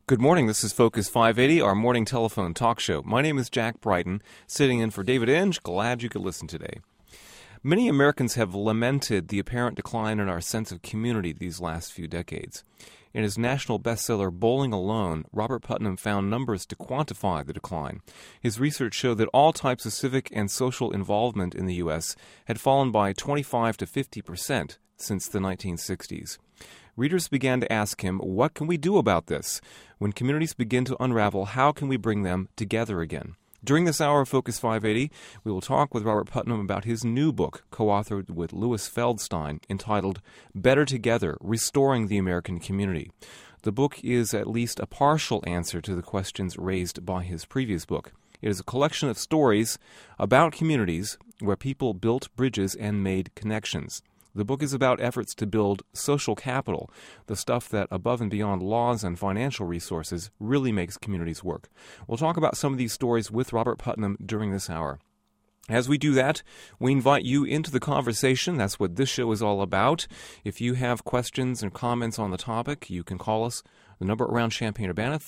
Good morning. This is Focus 580, our morning telephone talk show. My name is Jack Brighton, sitting in for David Inge. Glad you could listen today. Many Americans have lamented the apparent decline in our sense of community these last few decades. In his national bestseller, Bowling Alone, Robert Putnam found numbers to quantify the decline. His research showed that all types of civic and social involvement in the U.S. had fallen by 25 to 50% since the 1960s. Readers began to ask him, what can we do about this? When communities begin to unravel, how can we bring them together again? During this hour of Focus 580, we will talk with Robert Putnam about his new book, co-authored with Louis Feldstein, entitled Better Together, Restoring the American Community. The book is at least a partial answer to the questions raised by his previous book. It is a collection of stories about communities where people built bridges and made connections. The book is about efforts to build social capital, the stuff that, above and beyond laws and financial resources, really makes communities work. We'll talk about some of these stories with Robert Putnam during this hour. As we do that, we invite you into the conversation. That's what this show is all about. If you have questions and comments on the topic, you can call us. The number around Champaign-Urbana,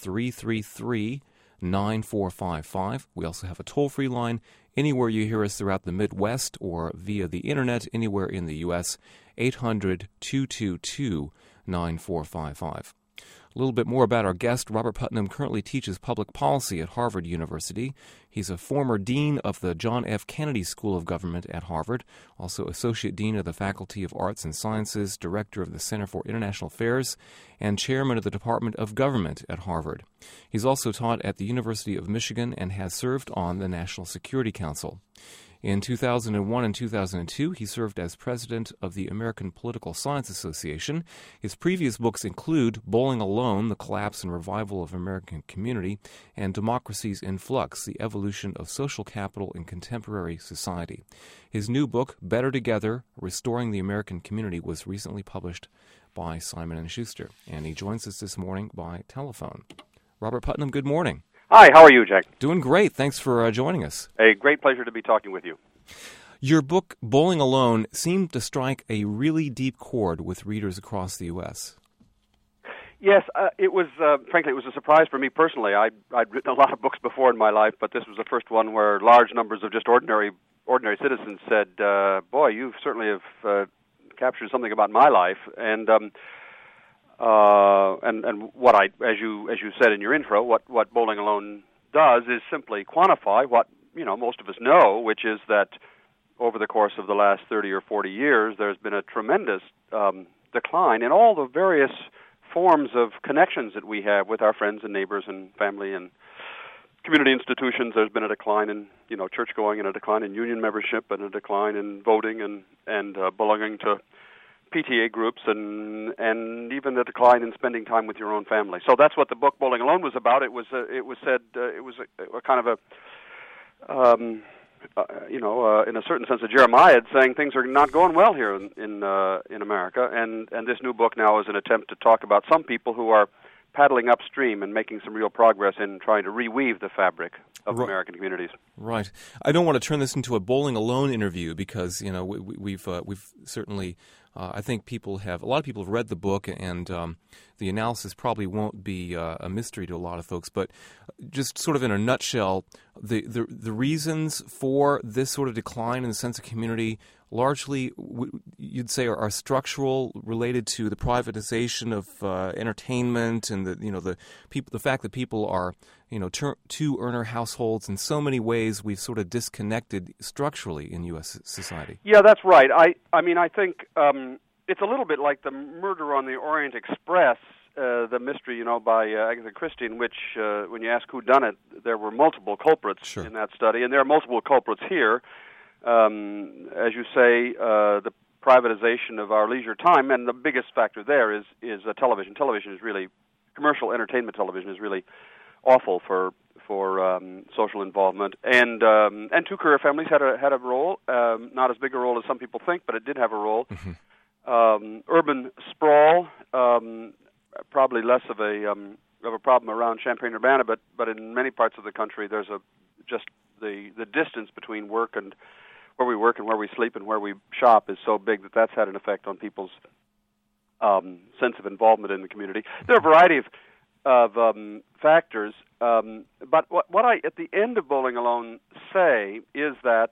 333-9455. We also have a toll-free line anywhere you hear us throughout the Midwest or via the Internet anywhere in the U.S., 800-222-9455. A little bit more about our guest. Robert Putnam currently teaches public policy at Harvard University. He's a former dean of the John F. Kennedy School of Government at Harvard, also associate dean of the Faculty of Arts and Sciences, director of the Center for International Affairs, and chairman of the Department of Government at Harvard. He's also taught at the University of Michigan and has served on the National Security Council. In 2001 and 2002, he served as president of the American Political Science Association. His previous books include Bowling Alone, The Collapse and Revival of American Community, and Democracies in Flux, The Evolution of Social Capital in Contemporary Society. His new book, Better Together, Restoring the American Community, was recently published by Simon & Schuster, and he joins us this morning by telephone. Robert Putnam, good morning. Hi, how are you, Jack? Doing great. Thanks for joining us. A great pleasure to be talking with you. Your book, Bowling Alone, seemed to strike a really deep chord with readers across the U.S. Yes, it was, frankly, it was a surprise for me personally. I'd written a lot of books before in my life, but this was the first one where large numbers of just ordinary citizens said, boy, you certainly have captured something about my life. And what as you said in your intro, what Bowling Alone does is simply quantify what most of us know, which is that over the course of the last 30 or 40 years, there's been a tremendous decline in all the various forms of connections that we have with our friends and neighbors and family and community institutions. There's been a decline in church going, and a decline in union membership, and a decline in voting and belonging to PTA groups, and even the decline in spending time with your own family. So that's what the book Bowling Alone was about. It was a kind of in a certain sense, a Jeremiah saying things are not going well here in America, and this new book now is an attempt to talk about some people who are paddling upstream and making some real progress in trying to reweave the fabric of American communities. Right. I don't want to turn this into a Bowling Alone interview because we've certainly. I think a lot of people have read the book, and the analysis probably won't be a mystery to a lot of folks. But just sort of in a nutshell, the reasons for this sort of decline in the sense of community largely, you'd say, are structural, related to the privatization of entertainment, and the fact that people are two-earner households. In so many ways, we've sort of disconnected structurally in U.S. society. Yeah, that's right. I think it's a little bit like the Murder on the Orient Express, the mystery, by Agatha Christie, in which, when you ask who done it, there were multiple culprits in that study, and there are multiple culprits here. As you say, the privatization of our leisure time, and the biggest factor there is television. Television is really, commercial entertainment television is really awful for social involvement, and two-career families had a role, not as big a role as some people think, but it did have a role. Mm-hmm. Urban sprawl, probably less of a problem around Champaign-Urbana, but in many parts of the country, there's just the distance between work and where we work and where we sleep and where we shop is so big that that's had an effect on people's sense of involvement in the community. There are a variety of factors. But what I, at the end of Bowling Alone, say is that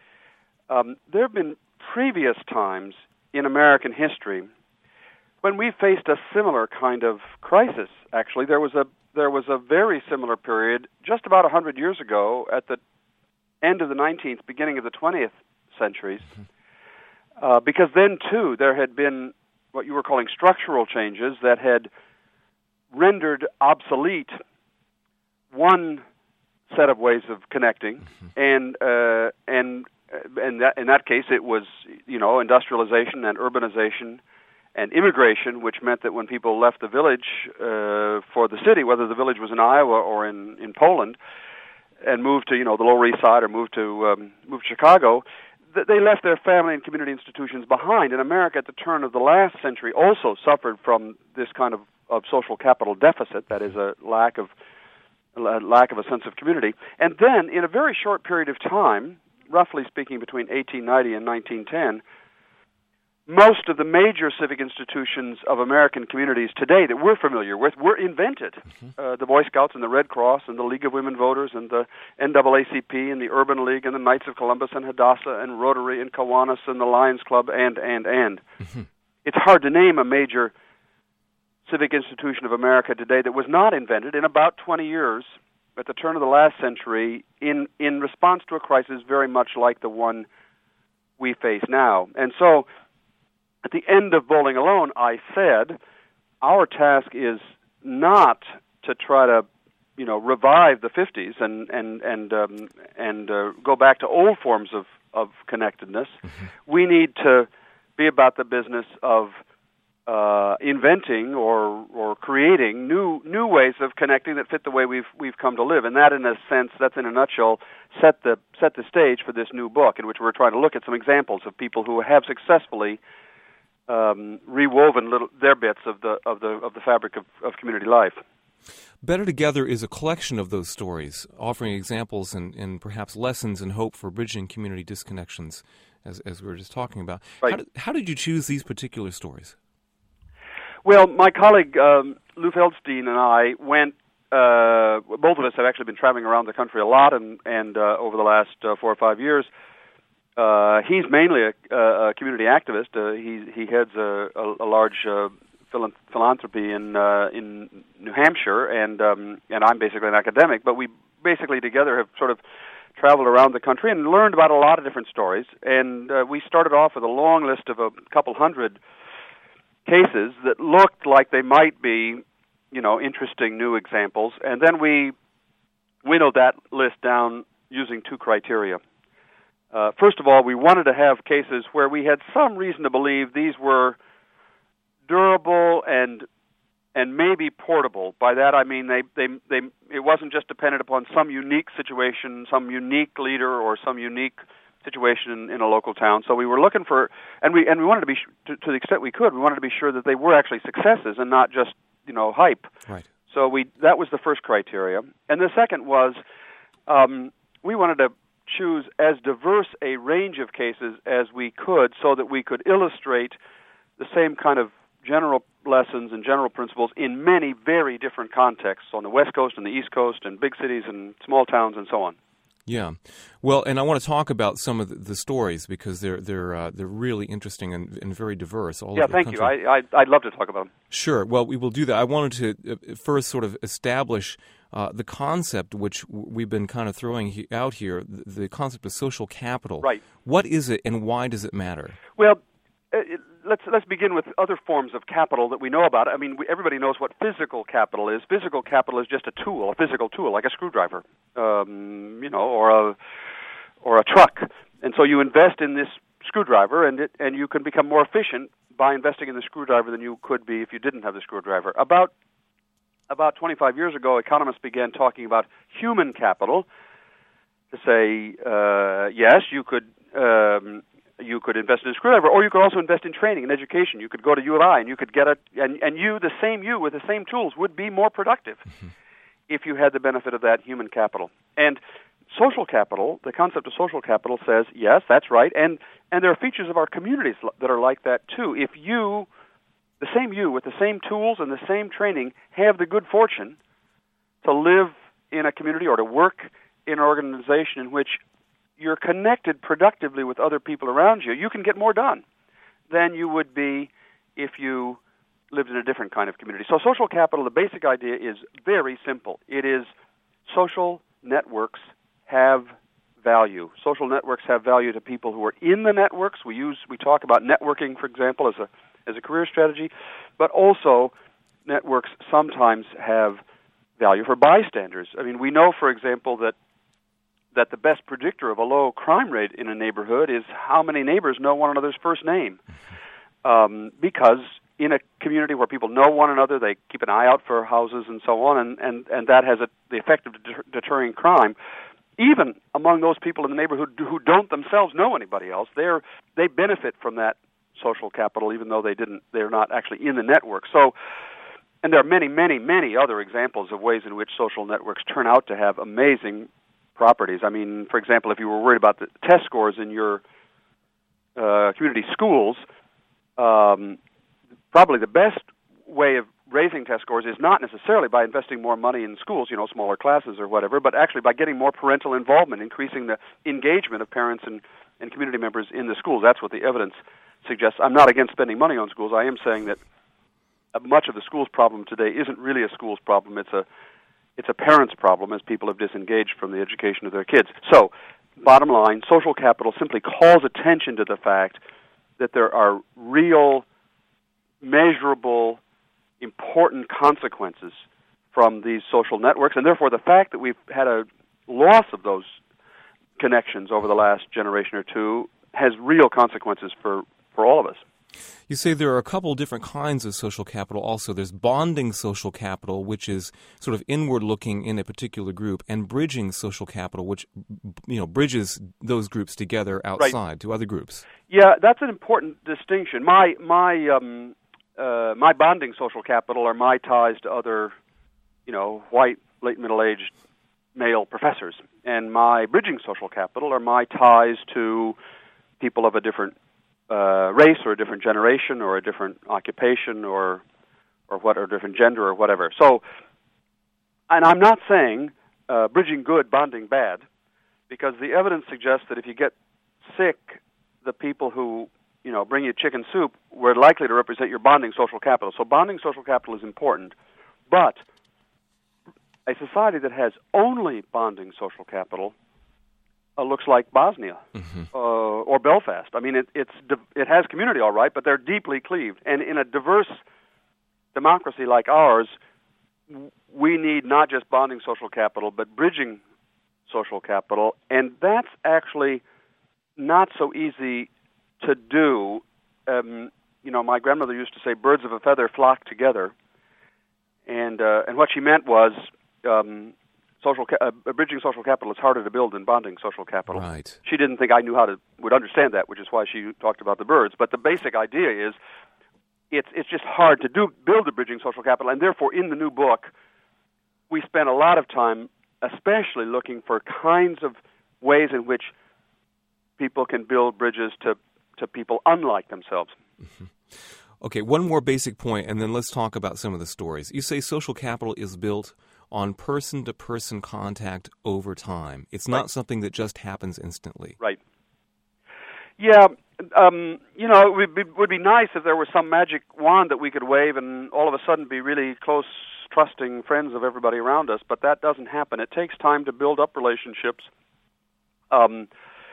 there have been previous times in American history when we faced a similar kind of crisis. Actually, there was a very similar period just about 100 years ago at the end of the 19th, beginning of the 20th centuries, because then, too, there had been what you were calling structural changes that had rendered obsolete one set of ways of connecting, and that, in that case, it was, industrialization and urbanization and immigration, which meant that when people left the village for the city, whether the village was in Iowa or in Poland, and moved to the Lower East Side or moved to Chicago, they left their family and community institutions behind. And America at the turn of the last century also suffered from this kind of social capital deficit, that is a lack of a sense of community. And then, in a very short period of time, roughly speaking between 1890 and 1910, most of the major civic institutions of American communities today that we're familiar with were invented. The Boy Scouts and the Red Cross and the League of Women Voters and the NAACP and the Urban League and the Knights of Columbus and Hadassah and Rotary and Kiwanis and the Lions Club and. It's hard to name a major civic institution of America today that was not invented in about 20 years at the turn of the last century in response to a crisis very much like the one we face now. And so, at the end of Bowling Alone, I said, our task is not to try to, revive the 50s and go back to old forms of connectedness. We need to be about the business of inventing or creating new ways of connecting that fit the way we've come to live, and that, in a sense, that's in a nutshell, set the stage for this new book, in which we're trying to look at some examples of people who have successfully rewoven their bits of the fabric of community life. Better Together is a collection of those stories, offering examples and perhaps lessons and hope for bridging community disconnections, as we were just talking about. Right. How did you choose these particular stories? Well, my colleague Lou Feldstein and I went. Both of us have actually been traveling around the country a lot, and over the last 4 or 5 years. He's mainly a community activist. He heads a large philanthropy in New Hampshire, and I'm basically an academic. But we basically together have sort of traveled around the country and learned about a lot of different stories. And we started off with a long list of a couple hundred cases that looked like they might be, interesting new examples. And then we winnowed that list down using 2 criteria. First of all, we wanted to have cases where we had some reason to believe these were durable and maybe portable. By that I mean it wasn't just dependent upon some unique situation, some unique leader, or some unique situation in a local town. So we were looking for, and we wanted to be to the extent we could, we wanted to be sure that they were actually successes and not just hype. Right. So that was the first criteria, and the second was we wanted to choose as diverse a range of cases as we could, so that we could illustrate the same kind of general lessons and general principles in many very different contexts on the West Coast and the East Coast and big cities and small towns and so on. Yeah, well, and I want to talk about some of the stories because they're really interesting and very diverse all over the country. Yeah, thank you. I'd love to talk about them. Sure. Well, we will do that. I wanted to first sort of establish the concept which we've been kind of throwing out here, the concept of social capital. Right. What is it, and why does it matter? Well, let's begin with other forms of capital that we know about. I mean, everybody knows what physical capital is. Physical capital is just a physical tool, like a screwdriver, or a truck. And so you invest in this screwdriver, and you can become more efficient by investing in the screwdriver than you could be if you didn't have the screwdriver. About 25 years ago, economists began talking about human capital to say, yes, you could invest in a screwdriver, or you could also invest in training and education. You could go to U of I, and you could get you with the same tools would be more productive if you had the benefit of that human capital. And social capital, the concept of social capital says, yes, that's right, and there are features of our communities that are like that too. If you the same you with the same tools and the same training have the good fortune to live in a community or to work in an organization in which you're connected productively with other people around you, you can get more done than you would be if you lived in a different kind of community. So social capital, the basic idea is very simple. It is social networks have value. Social networks have value to people who are in the networks. We talk about networking, for example, as a career strategy, but also networks sometimes have value for bystanders. I mean, we know, for example, that the best predictor of a low crime rate in a neighborhood is how many neighbors know one another's first name. Because in a community where people know one another, they keep an eye out for houses and so on, and that has the effect of deterring crime. Even among those people in the neighborhood who don't themselves know anybody else, they benefit from that social capital, even though they're not actually in the network. So, and there are many, many, many other examples of ways in which social networks turn out to have amazing properties. I mean, for example, if you were worried about the test scores in your community schools, probably the best way of raising test scores is not necessarily by investing more money in schools, smaller classes or whatever, but actually by getting more parental involvement, increasing the engagement of parents and community members in the schools. That's what the evidence suggests. I'm not against spending money on schools. I am saying that much of the schools problem today isn't really a schools problem. It's a parents problem as people have disengaged from the education of their kids. So, bottom line, social capital simply calls attention to the fact that there are real, measurable, important consequences from these social networks, and therefore the fact that we've had a loss of those connections over the last generation or two has real consequences for all of us. You say there are a couple different kinds of social capital also. There's bonding social capital, which is sort of inward-looking in a particular group, and bridging social capital, which bridges those groups together outside to other groups. Yeah, that's an important distinction. My bonding social capital are my ties to other, white, late middle-aged male professors, and my bridging social capital are my ties to people of a different race or a different generation or a different occupation or a different gender or whatever. So, and I'm not saying bridging good, bonding bad, because the evidence suggests that if you get sick, the people who bring you chicken soup were likely to represent your bonding social capital. So bonding social capital is important, but a society that has only bonding social capital looks like Bosnia or Belfast. I mean, it has community, all right, but they're deeply cleaved. And in a diverse democracy like ours, we need not just bonding social capital, but bridging social capital. And that's actually not so easy to do. My grandmother used to say, "Birds of a feather flock together," and what she meant was bridging social capital is harder to build than bonding social capital. Right. She didn't think I would understand that, which is why she talked about the birds. But the basic idea is it's just hard to build the bridging social capital, and therefore in the new book we spent a lot of time especially looking for kinds of ways in which people can build bridges to people unlike themselves. Mm-hmm. Okay, one more basic point, and then let's talk about some of the stories. You say social capital is built on person-to-person contact over time. It's not something that just happens instantly. Right. Yeah, it would be nice if there was some magic wand that we could wave and all of a sudden be really close, trusting friends of everybody around us, but that doesn't happen. It takes time to build up relationships, and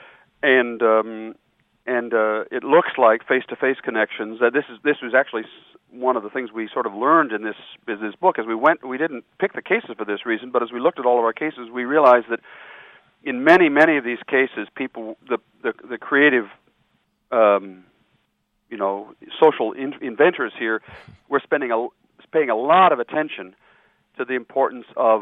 it looks like face-to-face connections. This was actually one of the things we sort of learned in this book. As we didn't pick the cases for this reason, but as we looked at all of our cases, we realized that in many, many of these cases, people, the creative, social inventors here, were paying a lot of attention to the importance of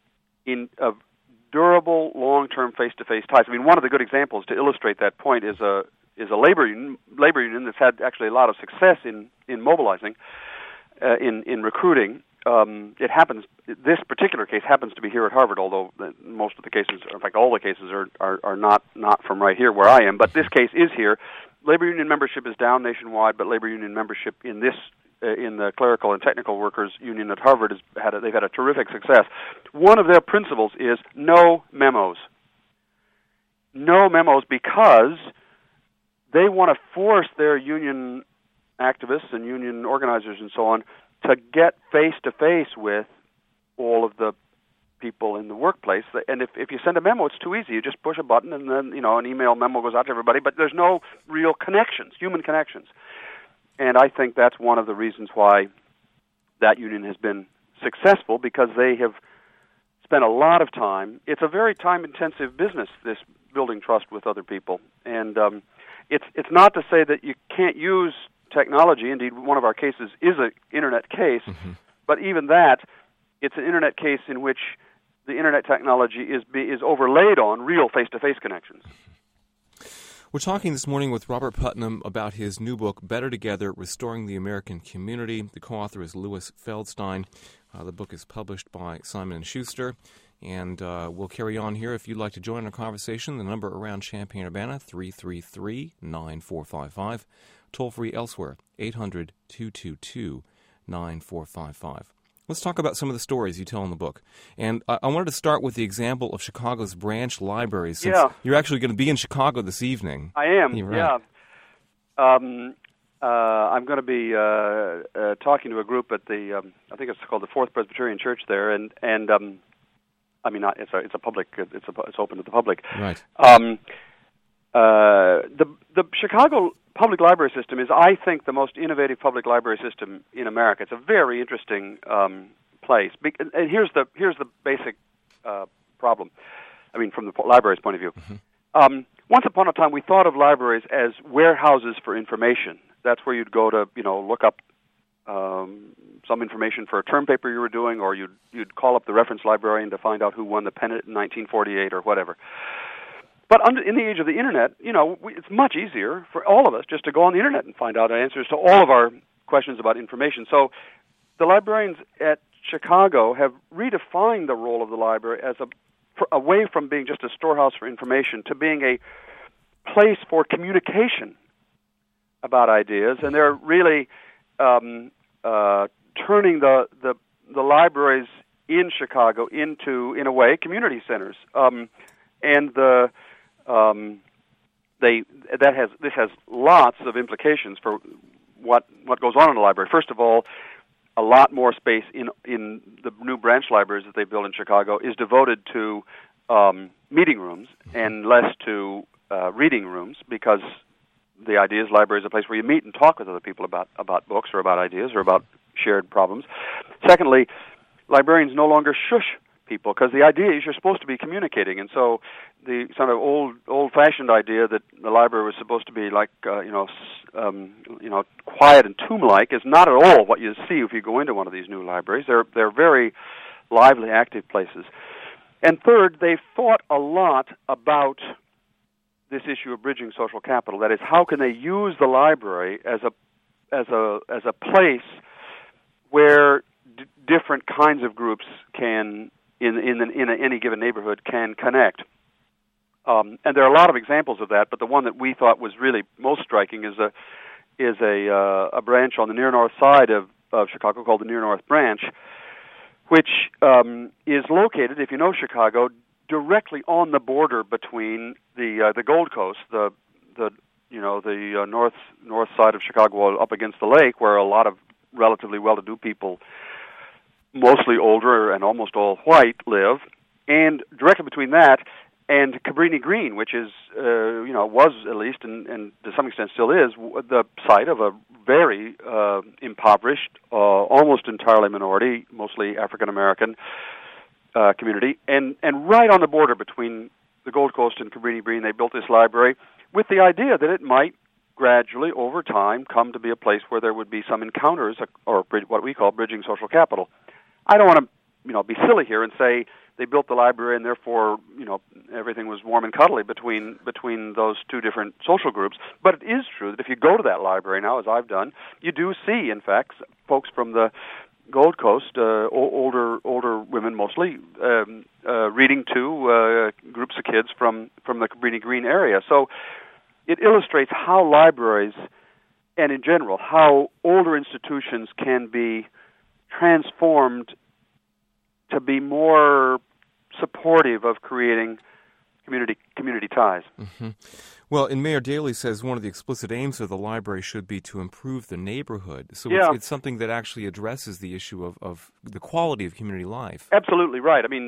durable, long-term face-to-face ties. I mean, one of the good examples to illustrate that point is a labor union that's had actually a lot of success in mobilizing, in recruiting. This particular case happens to be here at Harvard, although most of the cases, in fact, all the cases are not from right here where I am. But this case is here. Labor union membership is down nationwide, but labor union membership in this in the Clerical and Technical Workers Union at Harvard they've had a terrific success. One of their principles is no memos. No memos, because they want to force their union activists and union organizers and so on to get face-to-face with all of the people in the workplace. And if you send a memo, it's too easy. You just push a button and then, an email memo goes out to everybody, but there's no real connections, human connections. And I think that's one of the reasons why that union has been successful, because they have spent a lot of time. It's a very time-intensive business, this building trust with other people. And it's not to say that you can't use technology. Indeed, one of our cases is an Internet case, but even that, it's an Internet case in which the Internet technology is overlaid on real face-to-face connections. We're talking this morning with Robert Putnam about his new book, Better Together, Restoring the American Community. The co-author is Louis Feldstein. The book is published by Simon & Schuster. And we'll carry on here. If you'd like to join our conversation, the number around Champaign-Urbana, 333-9455. Toll-free elsewhere, 800-222-9455. Let's talk about some of the stories you tell in the book. And I wanted to start with the example of Chicago's branch libraries, since you're actually going to be in Chicago this evening. I am, right. I'm going to be talking to a group at the, I think it's called the Fourth Presbyterian Church there, and it's a public, it's open to the public. Right. The Chicago public library system is, I think, the most innovative public library system in America. It's a very interesting place. And here's the basic problem. I mean, from the library's point of view. Once upon a time, we thought of libraries as warehouses for information. That's where you'd go to, look up some information for a term paper you were doing, or you'd call up the reference librarian to find out who won the pennant in 1948 or whatever. But in the age of the Internet, it's much easier for all of us just to go on the Internet and find out answers to all of our questions about information. So the librarians at Chicago have redefined the role of the library as away from being just a storehouse for information to being a place for communication about ideas, and they're really turning the libraries in Chicago into, in a way, community centers. This has lots of implications for what goes on in the library. First of all, a lot more space in the new branch libraries that they built in Chicago is devoted to meeting rooms and less to reading rooms, because the idea is library is a place where you meet and talk with other people about books or about ideas or about shared problems. Secondly, librarians no longer shush people, because the idea is you're supposed to be communicating, and so the sort of old-fashioned idea that the library was supposed to be like quiet and tomb-like is not at all what you see if you go into one of these new libraries. They're very lively, active places. And third, they've thought a lot about this issue of bridging social capital. That is, how can they use the library as a place where different kinds of groups can, in any given neighborhood, can connect. And there are a lot of examples of that, but the one that we thought was really most striking is a branch on the near north side of Chicago called the Near North Branch, which is located, if you know Chicago, directly on the border between the Gold Coast, the north side of Chicago up against the lake, where a lot of relatively well-to-do people, mostly older and almost all white, live, and directly between that and Cabrini Green, which is, was at least, and to some extent still is, the site of a very impoverished, almost entirely minority, mostly African-American community. And right on the border between the Gold Coast and Cabrini Green, they built this library with the idea that it might gradually, over time, come to be a place where there would be some encounters, or what we call bridging social capital. I don't want to, be silly here and say they built the library and therefore, everything was warm and cuddly between those two different social groups. But it is true that if you go to that library now, as I've done, you do see, in fact, folks from the Gold Coast, older women mostly, reading to groups of kids from the Cabrini Green area. So it illustrates how libraries in general, how older institutions can be transformed to be more supportive of creating community ties. Mm-hmm. Well, and Mayor Daley says one of the explicit aims of the library should be to improve the neighborhood. So it's something that actually addresses the issue of the quality of community life. Absolutely right. I mean,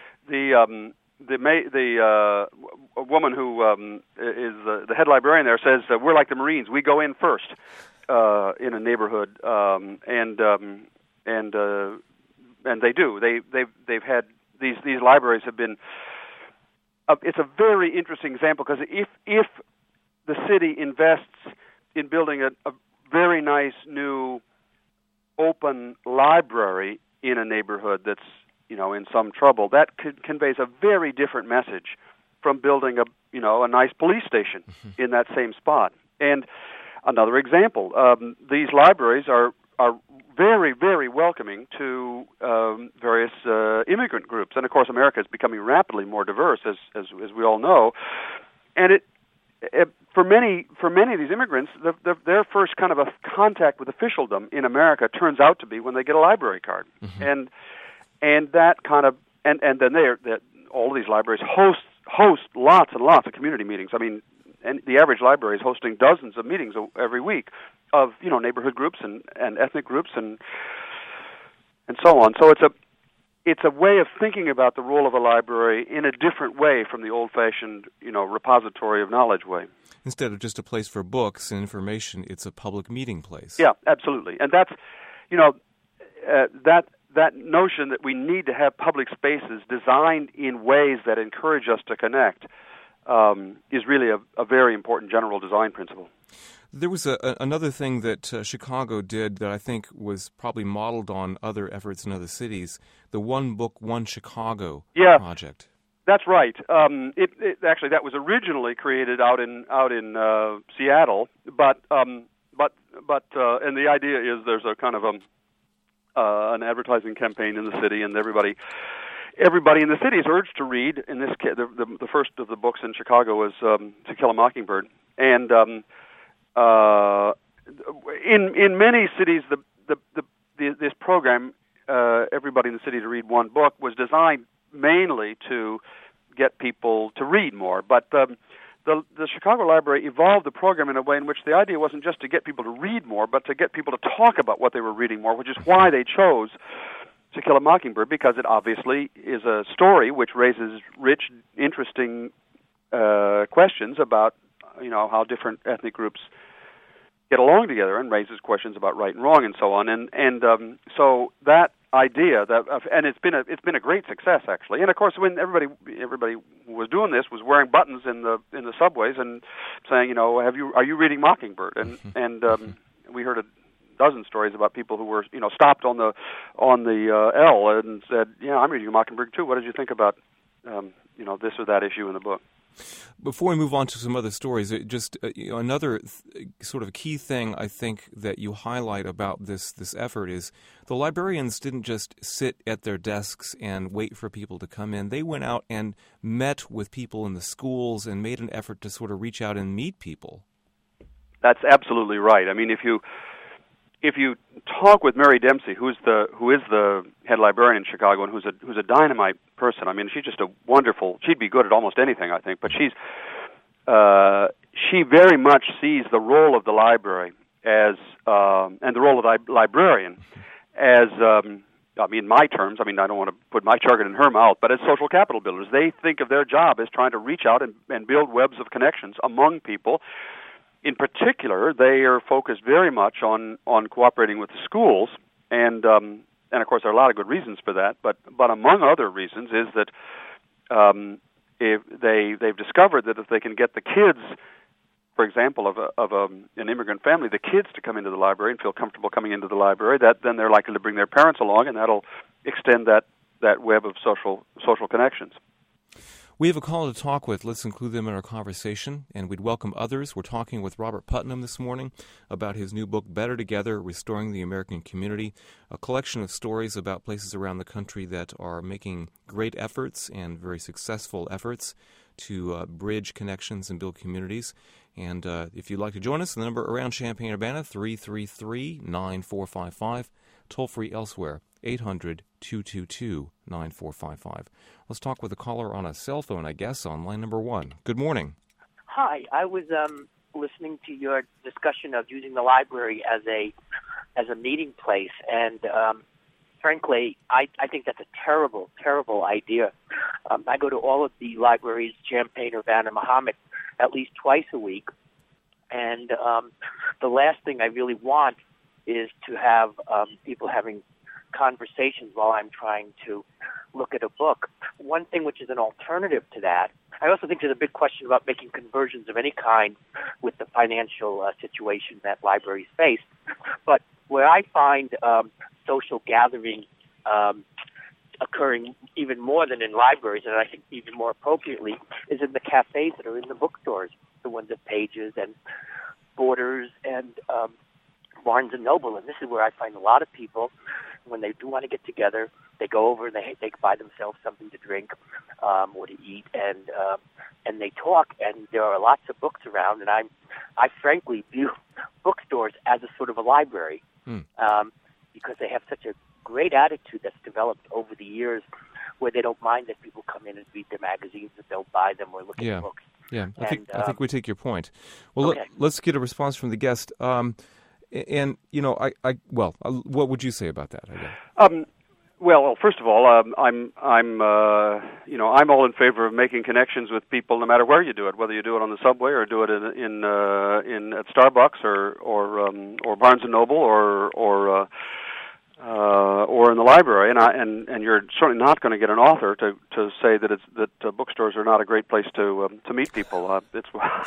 a woman who is the head librarian there says we're like the Marines. We go in first in a neighborhood, and they do. They've had these libraries have been. It's a very interesting example because if the city invests in building a very nice new open library in a neighborhood that's in some trouble, that conveys a very different message from building a nice police station in that same spot. And another example, these libraries are very, very welcoming to various immigrant groups, and of course, America is becoming rapidly more diverse, as we all know. And for many of these immigrants, their first kind of a contact with officialdom in America turns out to be when they get a library card, and that kind of and then all of these libraries host lots and lots of community meetings. I mean, and the average library is hosting dozens of meetings every week of neighborhood groups and ethnic groups and so on. So it's a way of thinking about the role of a library in a different way from the old-fashioned repository of knowledge way. Instead of just a place for books and information, it's a public meeting place. Yeah, absolutely. And that's that notion that we need to have public spaces designed in ways that encourage us to connect is really a very important general design principle. There was another thing that Chicago did that I think was probably modeled on other efforts in other cities, the One Book, One Chicago project. That's right. Actually, that was originally created out in Seattle, but and the idea is there's a kind of an advertising campaign in the city, and everybody in the city is urged to read. In this case, the first of the books in Chicago was To Kill a Mockingbird, and in many cities, this program, everybody in the city to read one book, was designed mainly to get people to read more. But the Chicago Library evolved the program in a way in which the idea wasn't just to get people to read more, but to get people to talk about what they were reading more, which is why they chose To Kill a Mockingbird, because it obviously is a story which raises rich, interesting questions about how different ethnic groups get along together, and raises questions about right and wrong and so on. And so that idea and it's been a great success actually. And of course, when everybody who was doing this was wearing buttons in the subways and saying, are you reading Mockingbird? And we heard a dozen stories about people who were stopped on the L and said, yeah, I'm reading Mockingbird too. What did you think about this or that issue in the book? Before we move on to some other stories, just another sort of key thing I think that you highlight about this effort is the librarians didn't just sit at their desks and wait for people to come in. They went out and met with people in the schools and made an effort to sort of reach out and meet people. That's absolutely right. I mean, if you talk with Mary Dempsey, who is the head librarian in Chicago and who's a dynamite person. I mean, she's just a wonderful. She'd be good at almost anything, I think. But she very much sees the role of the library as and the role of the librarian as in my terms. I mean, I don't want to put my jargon in her mouth, but as social capital builders, they think of their job as trying to reach out and build webs of connections among people. In particular, they are focused very much on cooperating with the schools, and of course there are a lot of good reasons for that. But among other reasons is that if they've discovered that if they can get the kids, for example, of an immigrant family, the kids to come into the library and feel comfortable coming into the library, then they're likely to bring their parents along, and that'll extend that web of social connections. We have a caller to talk with. Let's include them in our conversation, and we'd welcome others. We're talking with Robert Putnam this morning about his new book, Better Together, Restoring the American Community, a collection of stories about places around the country that are making great efforts and very successful efforts to bridge connections and build communities. And if you'd like to join us, the number around Champaign-Urbana, 333-9455, toll-free elsewhere, 800-222-9455. Let's talk with a caller on a cell phone, I guess, on line number 1. Good morning. Hi, I was listening to your discussion of using the library as a meeting place, and frankly, I think that's a terrible, terrible idea. I go to all of the libraries, Champaign, Urbana, Mahomet, at least twice a week, and the last thing I really want is to have people having conversations while I'm trying to look at a book. One thing which is an alternative to that, I also think there's a big question about making conversions of any kind with the financial situation that libraries face. But where I find social gathering occurring even more than in libraries, and I think even more appropriately, is in the cafes that are in the bookstores, the ones at Pages and Borders and Barnes & Noble. And this is where I find a lot of people, when they do want to get together, they go over and they buy themselves something to drink or to eat, and they talk. And there are lots of books around, and I frankly view bookstores as a sort of a library because they have such a great attitude that's developed over the years, where they don't mind that people come in and read their magazines, that they'll buy them or look at the books. Yeah, I think we take your point. Well, okay. Let's get a response from the guest. And what would you say about that? Well, first of all, I'm all in favor of making connections with people, no matter where you do it, whether you do it on the subway or do it in at Starbucks or Barnes and Noble or in the library. And you're certainly not going to get an author to say that bookstores are not a great place to meet people. It's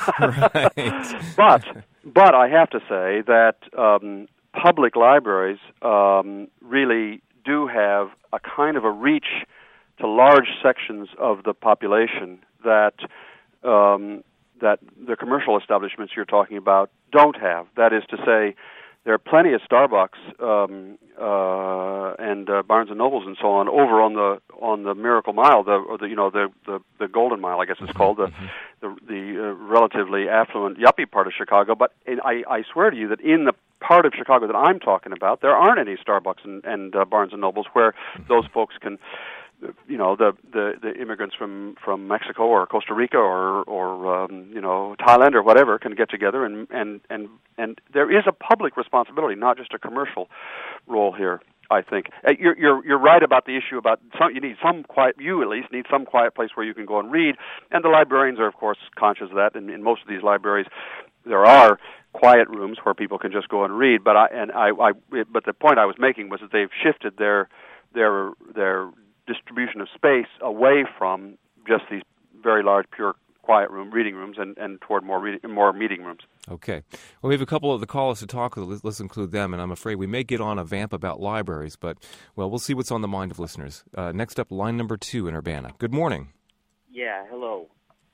right. But I have to say that public libraries really do have a kind of a reach to large sections of the population that the commercial establishments you're talking about don't have. That is to say, there are plenty of Starbucks and Barnes and Nobles and so on over on the Miracle Mile, the Golden Mile, I guess it's called, the relatively affluent yuppie part of Chicago. But I swear to you that in the part of Chicago that I'm talking about, there aren't any Starbucks and Barnes and Nobles where those folks can, the immigrants from Mexico or Costa Rica or Thailand or whatever can get together and there is a public responsibility, not just a commercial role here. I think you're right about the issue about you need some quiet. You at least need some quiet place where you can go and read, and the librarians are of course conscious of that. And in most of these libraries, there are quiet rooms where people can just go and read. But the point I was making was that they've shifted their distribution of space away from just these very large, pure, quiet reading rooms and toward more meeting rooms. Okay. Well, we have a couple of the callers to talk with. Let's include them, and I'm afraid we may get on a vamp about libraries, but, well, we'll see what's on the mind of listeners. Next up, line number 2 in Urbana. Good morning. Yeah, hello.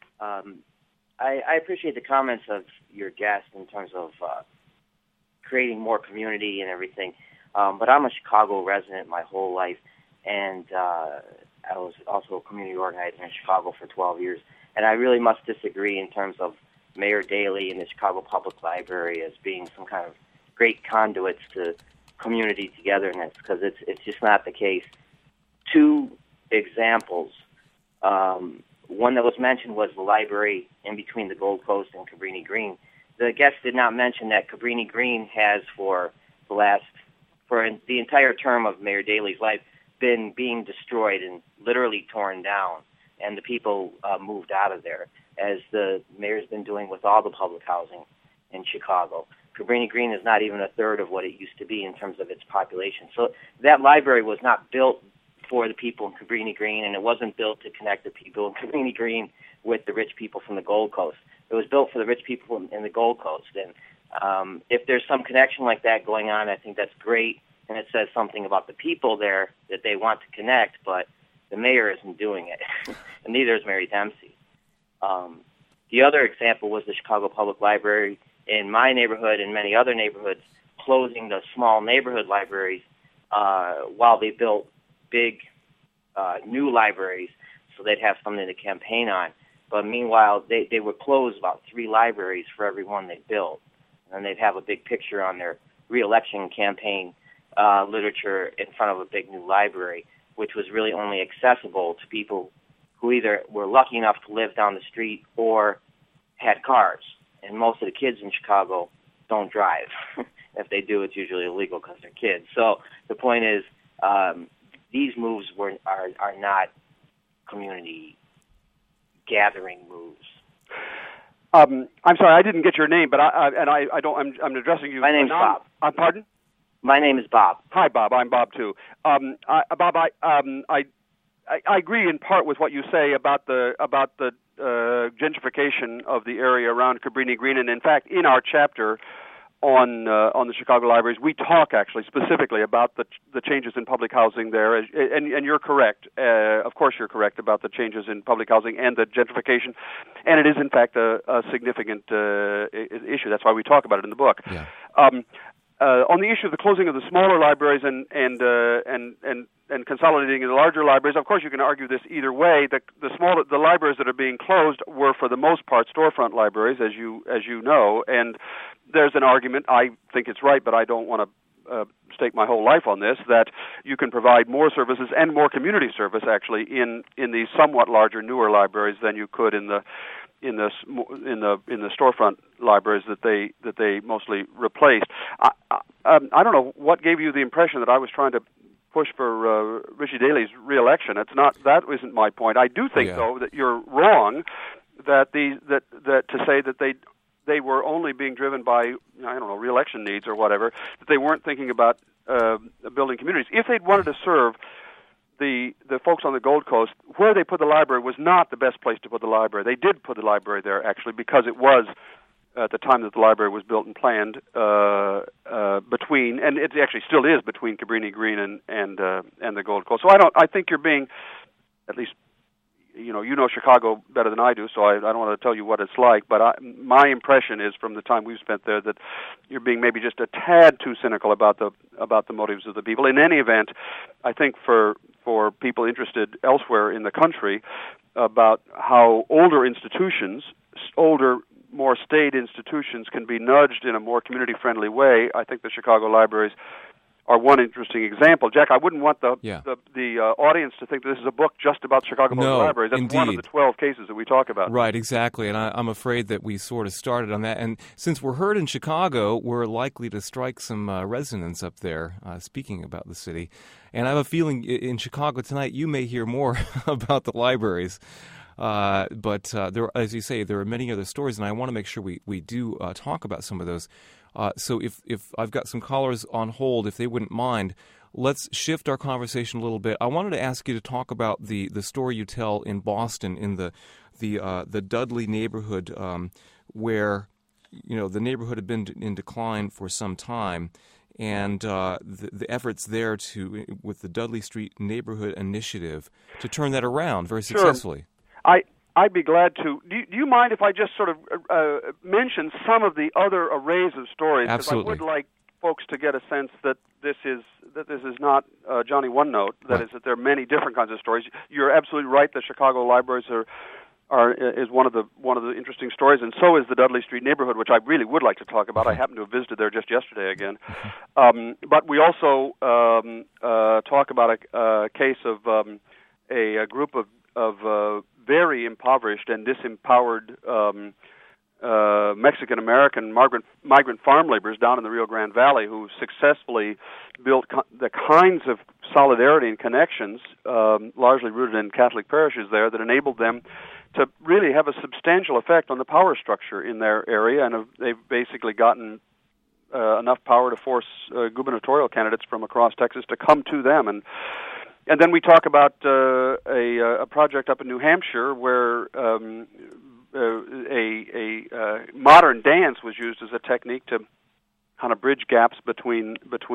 I appreciate the comments of your guest in terms of creating more community and everything, but I'm a Chicago resident my whole life, and I was also a community organizer in Chicago for 12 years. And I really must disagree in terms of Mayor Daley and the Chicago Public Library as being some kind of great conduits to community togetherness, because it's just not the case. 2 examples. One that was mentioned was the library in between the Gold Coast and Cabrini Green. The guest did not mention that Cabrini Green has for the entire term of Mayor Daley's life been being destroyed and literally torn down, and the people moved out of there, as the mayor's been doing with all the public housing in Chicago. Cabrini Green is not even a third of what it used to be in terms of its population. So that library was not built for the people in Cabrini Green, and it wasn't built to connect the people in Cabrini Green with the rich people from the Gold Coast. It was built for the rich people in the Gold Coast. And if there's some connection like that going on, I think that's great, and it says something about the people there that they want to connect, but the mayor isn't doing it, and neither is Mary Dempsey. The other example was the Chicago Public Library in my neighborhood and many other neighborhoods closing the small neighborhood libraries while they built big new libraries so they'd have something to campaign on. But meanwhile, they would close about 3 libraries for every one they built. And they'd have a big picture on their re-election campaign literature in front of a big new library, which was really only accessible to people who either were lucky enough to live down the street or had cars. And most of the kids in Chicago don't drive. If they do, it's usually illegal because they're kids. So the point is, these moves are not community gathering moves. I'm sorry, I didn't get your name, but I'm addressing you. My name's Bob. Pardon? My name is Bob. Hi, Bob. I'm Bob too. Bob, I agree in part with what you say about the gentrification of the area around Cabrini Green, and in fact, in our chapter on the Chicago libraries, we talk actually specifically about the changes in public housing there, and you're correct. Of course, you're correct about the changes in public housing and the gentrification, and it is in fact a significant issue. That's why we talk about it in the book. Yeah. On the issue of the closing of the smaller libraries and consolidating the larger libraries, of course you can argue this either way. The libraries that are being closed were for the most part storefront libraries, as you know, and there's an argument. I think it's right, but I don't want to stake my whole life on this, that you can provide more services and more community service actually in these somewhat larger, newer libraries than you could in the storefront libraries that they mostly replaced. I don't know what gave you the impression that I was trying to push for Richie Daley's re-election. It's not. That isn't my point. I do think though that you're wrong that to say that they were only being driven by re-election needs or whatever, that they weren't thinking about building communities. If they'd wanted to serve the folks on the Gold Coast, where they put the library was not the best place to put the library. They did put the library there, actually, because it was, at the time that the library was built and planned, between, and it actually still is between Cabrini Green and the Gold Coast. So I think you're being, at least, you know Chicago better than I do, so I don't want to tell you what it's like, but my impression is from the time we've spent there that you're being maybe just a tad too cynical about the motives of the people. In any event, I think for people interested elsewhere in the country about how older, more staid institutions can be nudged in a more community-friendly way, I think the Chicago libraries are one interesting example. Jack, I wouldn't want the audience to think that this is a book just about Chicago Public Libraries. That's indeed. One of the 12 cases that we talk about. Right, exactly, and I'm afraid that we sort of started on that. And since we're heard in Chicago, we're likely to strike some resonance up there, speaking about the city. And I have a feeling in Chicago tonight you may hear more about the libraries. But there, as you say, there are many other stories, and I want to make sure we do talk about some of those. So if I've got some callers on hold, if they wouldn't mind, let's shift our conversation a little bit. I wanted to ask you to talk about the story you tell in Boston in the Dudley neighborhood, where the neighborhood had been in decline for some time, and the efforts there with the Dudley Street Neighborhood Initiative to turn that around very successfully. I'd be glad to. Do you mind if I just sort of mention some of the other arrays of stories? Absolutely. Because I would like folks to get a sense that this is not Johnny One Note. That is, that there are many different kinds of stories. You're absolutely right. The Chicago libraries is one of the interesting stories, and so is the Dudley Street neighborhood, which I really would like to talk about. I happened to have visited there just yesterday again. But we also talk about a case of a group of very impoverished and disempowered Mexican-American migrant farm laborers down in the Rio Grande Valley who successfully built the kinds of solidarity and connections, largely rooted in Catholic parishes there, that enabled them to really have a substantial effect on the power structure in their area, and they've basically gotten enough power to force gubernatorial candidates from across Texas to come to them. And then we talk about a project up in New Hampshire where a modern dance was used as a technique to kind of bridge gaps between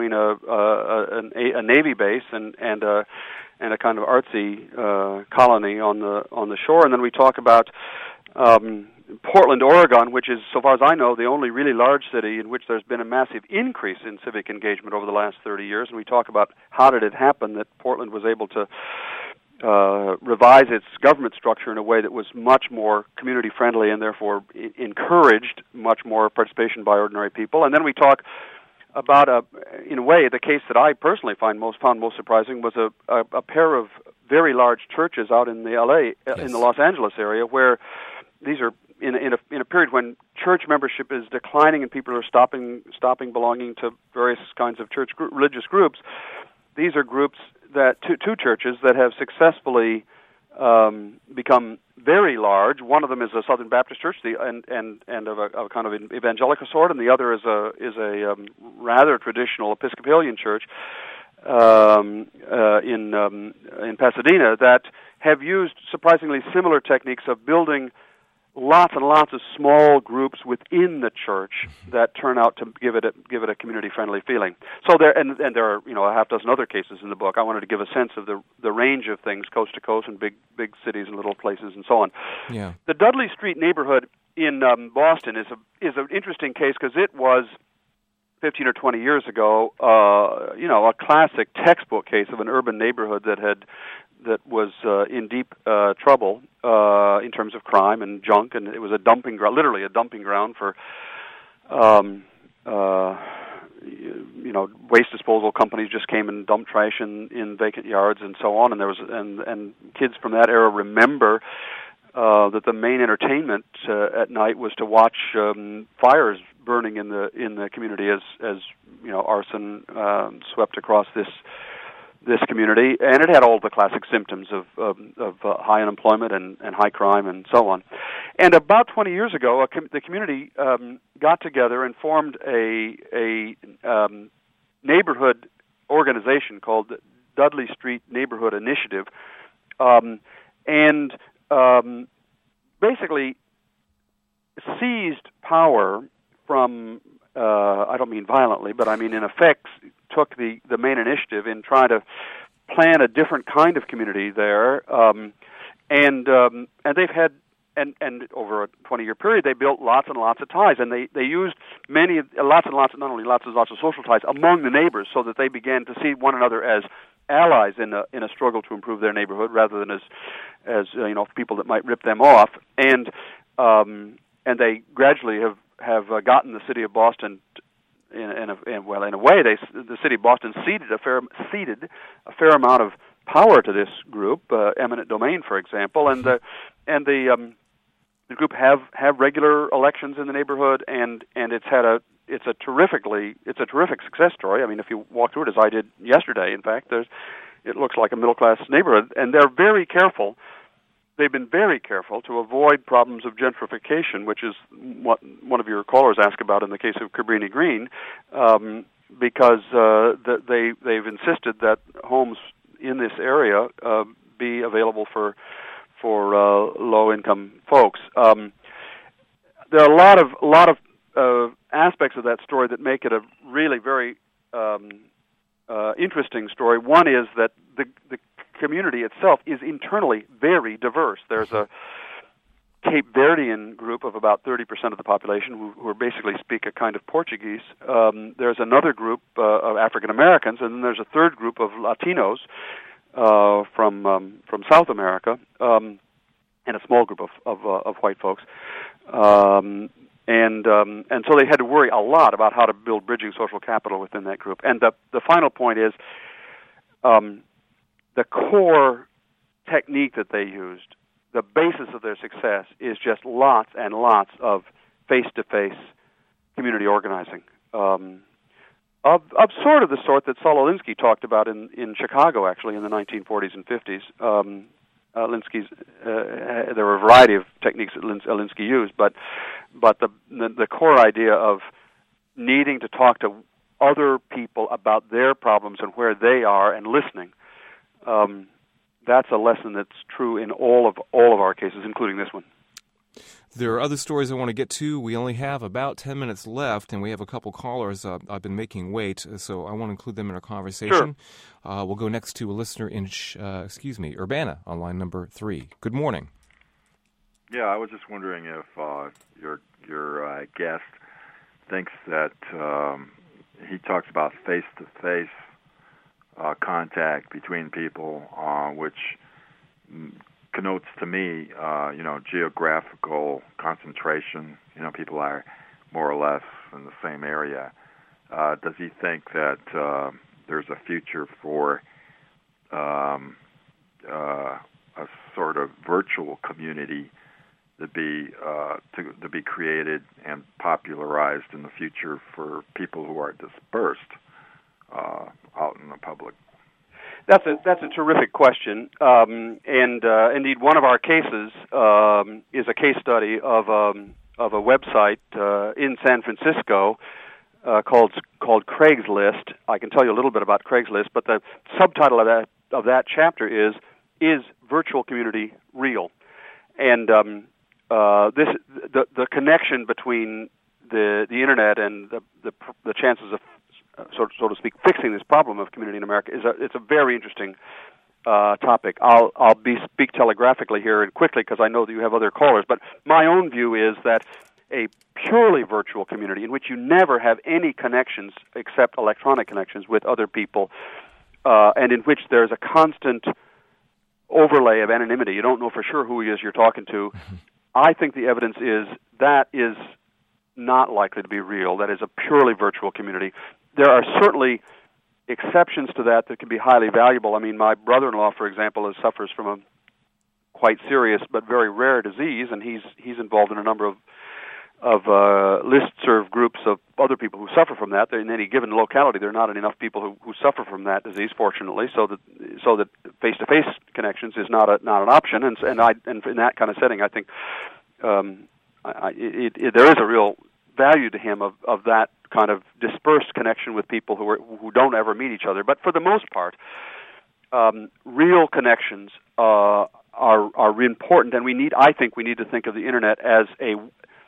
a Navy base and a kind of artsy colony on the shore. And then we talk about Portland, Oregon, which is, so far as I know, the only really large city in which there's been a massive increase in civic engagement over the last 30 years. And we talk about how did it happen that Portland was able to revise its government structure in a way that was much more community-friendly and therefore encouraged much more participation by ordinary people. And then we talk about, in a way, the case that I personally found most surprising was a pair of very large churches out in the in the Los Angeles area, where these are in a period when church membership is declining and people are stopping belonging to various kinds of religious groups. These are groups that two churches that have successfully become very large. One of them is a Southern Baptist church, and of a kind of evangelical sort, and the other is a rather traditional Episcopalian church in Pasadena that have used surprisingly similar techniques of building lots and lots of small groups within the church that turn out to give it a community-friendly feeling. So there are a half dozen other cases in the book. I wanted to give a sense of the range of things, coast to coast, and big cities and little places and so on. Yeah. The Dudley Street neighborhood in Boston is an interesting case because it was 15 or 20 years ago, a classic textbook case of an urban neighborhood that was in deep trouble in terms of crime and junk, and it was a dumping ground, literally a dumping ground for waste disposal companies just came and dumped trash in vacant yards and so on, and there was and kids from that era remember that the main entertainment at night was to watch fires burning in the community as arson swept across this community, and it had all the classic symptoms of high unemployment and high crime and so on. And about 20 years ago, the community got together and formed a neighborhood organization called Dudley Street Neighborhood Initiative, and basically seized power from, I don't mean violently, but I mean in effect took the main initiative in trying to plan a different kind of community there, and they've had and over a 20-year period they built lots and lots of ties, and they used lots of social ties among the neighbors, so that they began to see one another as allies in a struggle to improve their neighborhood, rather than as people that might rip them off, and they gradually have gotten the city of Boston. In a way, the city of Boston ceded a fair amount of power to this group, eminent domain, for example, and the group have regular elections in the neighborhood, and it's a terrific success story. I mean, if you walk through it as I did yesterday, in fact, it looks like a middle class neighborhood, and they're very careful. They've been very careful to avoid problems of gentrification, which is what one of your callers asked about in the case of Cabrini Green, because they've insisted that homes in this area be available for low-income folks. There are a lot of aspects of that story that make it a really very interesting story. One is that the community itself is internally very diverse. There's a Cape Verdean group of about 30% of the population who basically speak a kind of Portuguese. There's another group of African Americans, and then there's a third group of Latinos from South America, and a small group of white folks. And so they had to worry a lot about how to build bridging social capital within that group. And the final point is, the core technique that they used, the basis of their success, is just lots and lots of face-to-face community organizing, of sort of the sort that Saul Alinsky talked about in Chicago, actually, in the 1940s and 50s. Alinsky's there were a variety of techniques that Alinsky used, but the core idea of needing to talk to other people about their problems and where they are and listening. That's a lesson that's true in all of our cases, including this one. There are other stories I want to get to. We only have about 10 minutes left, and we have a couple callers I've been making wait, so I want to include them in our conversation. Sure. We'll go next to a listener in, Urbana, on line number 3. Good morning. Yeah, I was just wondering if your guest thinks that he talks about face-to-face contact between people, which connotes to me, geographical concentration. People are more or less in the same area. Does he think that there's a future for a sort of virtual community to be created and popularized in the future for people who are dispersed out in the public? That's a terrific question, and indeed one of our cases is a case study of a website in San Francisco called Craigslist. I can tell you a little bit about Craigslist, but the subtitle of that chapter is Virtual Community Real? And the connection between the internet and the chances of so to speak, fixing this problem of community in America it's a very interesting topic. I'll speak telegraphically here and quickly because I know that you have other callers. But my own view is that a purely virtual community in which you never have any connections except electronic connections with other people, and in which there's a constant overlay of anonymity. You don't know for sure who he is you're talking to. I think the evidence is that is not likely to be real. That is a purely virtual community. There are certainly exceptions to that can be highly valuable. I mean, my brother-in-law, for example, suffers from a quite serious but very rare disease, and he's involved in a number of listserv groups of other people who suffer from that. In any given locality, there are not enough people who suffer from that disease, fortunately, so that face-to-face connections is not an option. And in that kind of setting, I think there is a real value to him of that kind of dispersed connection with people who don't ever meet each other. But for the most part, real connections are important, and I think we need to think of the internet as a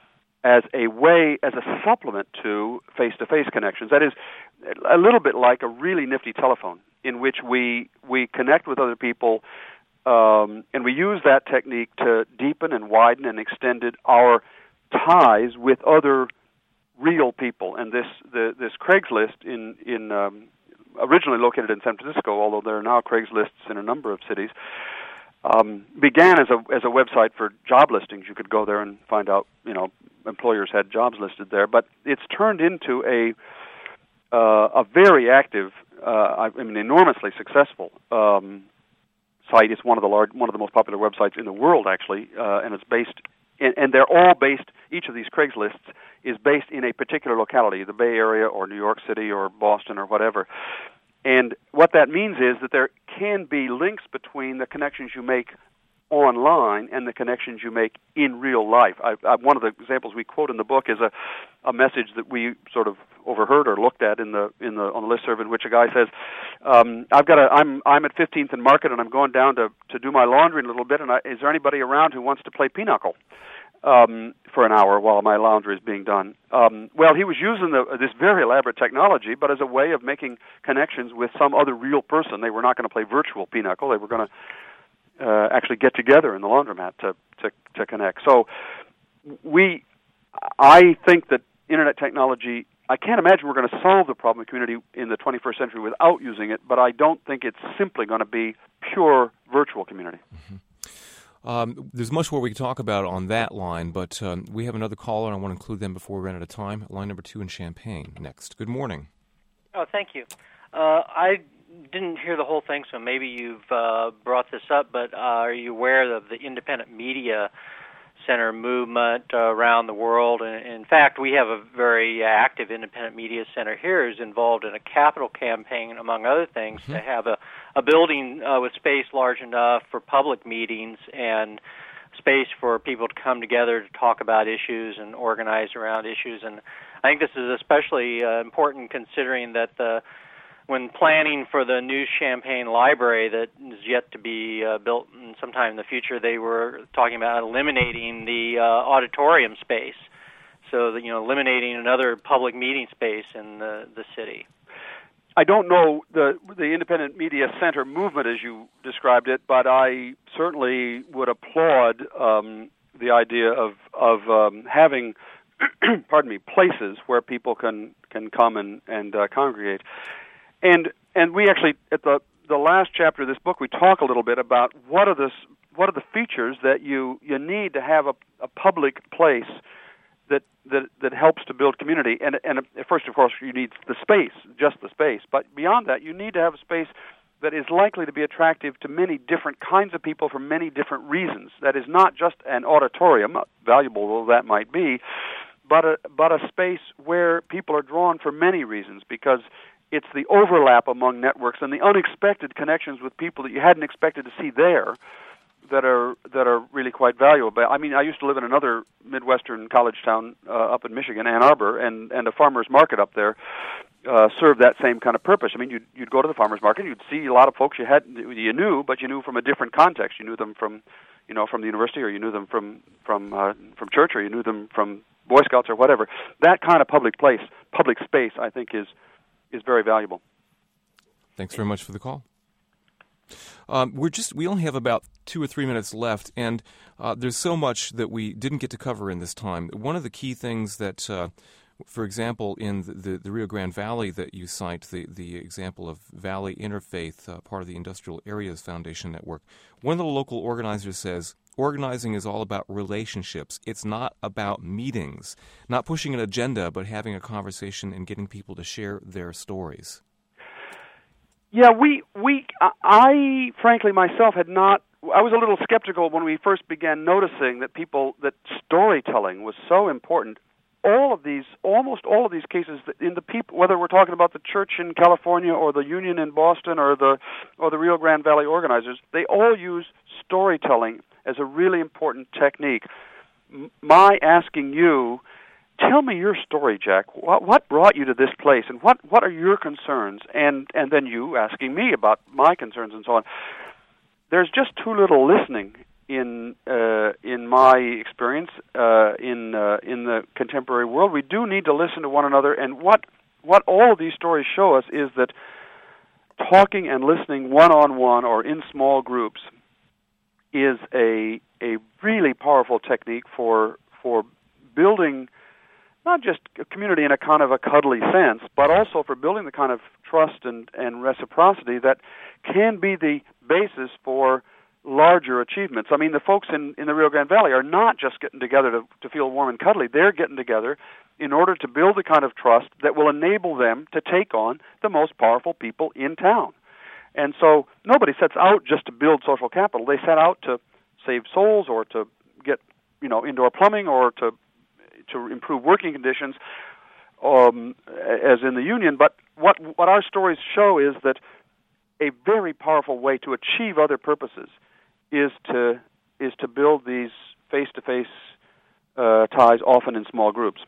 supplement to face-to-face connections. That is a little bit like a really nifty telephone in which we connect with other people, and we use that technique to deepen and widen and extend our ties with other real people. And this Craigslist in originally located in San Francisco, although there are now Craigslists in a number of cities, began as a website for job listings. You could go there and find out, employers had jobs listed there. But it's turned into a very active, enormously successful site. It's one of the most popular websites in the world, actually, and it's based. And they're all based. Each of these Craigslists is based in a particular locality, the Bay Area or New York City or Boston or whatever. And what that means is that there can be links between the connections you make online and the connections you make in real life. One of the examples we quote in the book is a message that we sort of overheard or looked at on the listserv, in which a guy says, I'm at 15th and Market, and I'm going down to do my laundry in a little bit, and is there anybody around who wants to play pinochle for an hour while my laundry is being done? Well, he was using this very elaborate technology, but as a way of making connections with some other real person. They were not going to play virtual pinochle. They were going to actually get together in the laundromat to connect. So I think that Internet technology, I can't imagine we're going to solve the problem of community in the 21st century without using it, but I don't think it's simply going to be pure virtual community. Mm-hmm. There's much more we can talk about on that line, but we have another caller, and I want to include them before we run out of time. Line number 2 in Champaign next. Good morning. Oh, thank you. I didn't hear the whole thing, so maybe you've brought this up, but are you aware of the Independent Media Center movement around the world? And in fact, we have a very active Independent Media Center here who's involved in a capital campaign, among other things, to have a building with space large enough for public meetings and space for people to come together to talk about issues and organize around issues. And I think this is especially important considering that the when planning for the new Champaign Library that is yet to be built sometime in the future, they were talking about eliminating the auditorium space, so that, eliminating another public meeting space in the city. I don't know the independent media center movement as you described it, but I certainly would applaud the idea of having places where people can come and congregate. And we actually, at the last chapter of this book, we talk a little bit about what are the features that you need to have a public place that helps to build community. And first, of course, you need the space, just the space. But beyond that, you need to have a space that is likely to be attractive to many different kinds of people for many different reasons. That is not just an auditorium, valuable though that might be, but a space where people are drawn for many reasons, because it's the overlap among networks and the unexpected connections with people that you hadn't expected to see there that are really quite valuable. I mean, I used to live in another Midwestern college town up in Michigan, Ann Arbor, and a farmer's market up there served that same kind of purpose. I mean, you'd go to the farmer's market, you'd see a lot of folks you knew, but you knew from a different context. You knew them from the university, or you knew them from church, or you knew them from Boy Scouts or whatever. That kind of public space, I think, is very valuable. Thanks very much for the call. We only have about 2 or 3 minutes left, and there's so much that we didn't get to cover in this time. One of the key things that, for example, in the Rio Grande Valley that you cite, the example of Valley Interfaith, part of the Industrial Areas Foundation Network, one of the local organizers says, organizing is all about relationships. It's not about meetings, not pushing an agenda, but having a conversation and getting people to share their stories. Yeah, I frankly myself I was a little skeptical when we first began noticing that storytelling was so important. Almost all of these cases, in the people, whether we're talking about the church in California or the union in Boston or the Rio Grande Valley organizers, they all use storytelling as a really important technique. My asking you, tell me your story, Jack. What brought you to this place, and what are your concerns? And then you asking me about my concerns and so on. There's just too little listening in my experience in the contemporary world. We do need to listen to one another, and what all of these stories show us is that talking and listening one-on-one or in small groups is a really powerful technique for building not just a community in a kind of a cuddly sense, but also for building the kind of trust and reciprocity that can be the basis for larger achievements. I mean, the folks in the Rio Grande Valley are not just getting together to feel warm and cuddly. They're getting together in order to build the kind of trust that will enable them to take on the most powerful people in town. And so nobody sets out just to build social capital. They set out to save souls, or to get indoor plumbing, or to improve working conditions, as in the union. But what our stories show is that a very powerful way to achieve other purposes is to build these face-to-face ties, often in small groups.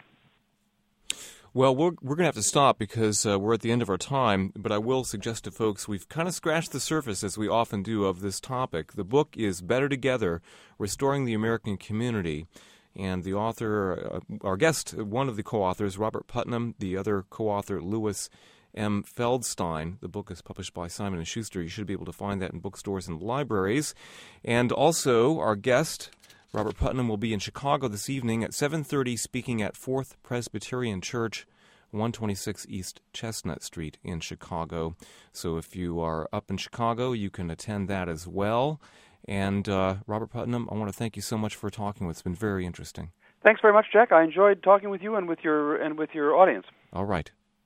Well, we're going to have to stop because we're at the end of our time, but I will suggest to folks we've kind of scratched the surface, as we often do, of this topic. The book is Better Together, Restoring the American Community, and the author, our guest, one of the co-authors, Robert Putnam, the other co-author, Louis M. Feldstein. The book is published by Simon & Schuster. You should be able to find that in bookstores and libraries. And also, our guest, Robert Putnam, will be in Chicago this evening at 7:30, speaking at Fourth Presbyterian Church, 126 East Chestnut Street in Chicago. So if you are up in Chicago, you can attend that as well. And Robert Putnam, I want to thank you so much for talking with us. It's been very interesting. Thanks very much, Jack. I enjoyed talking with you and with your audience. All right.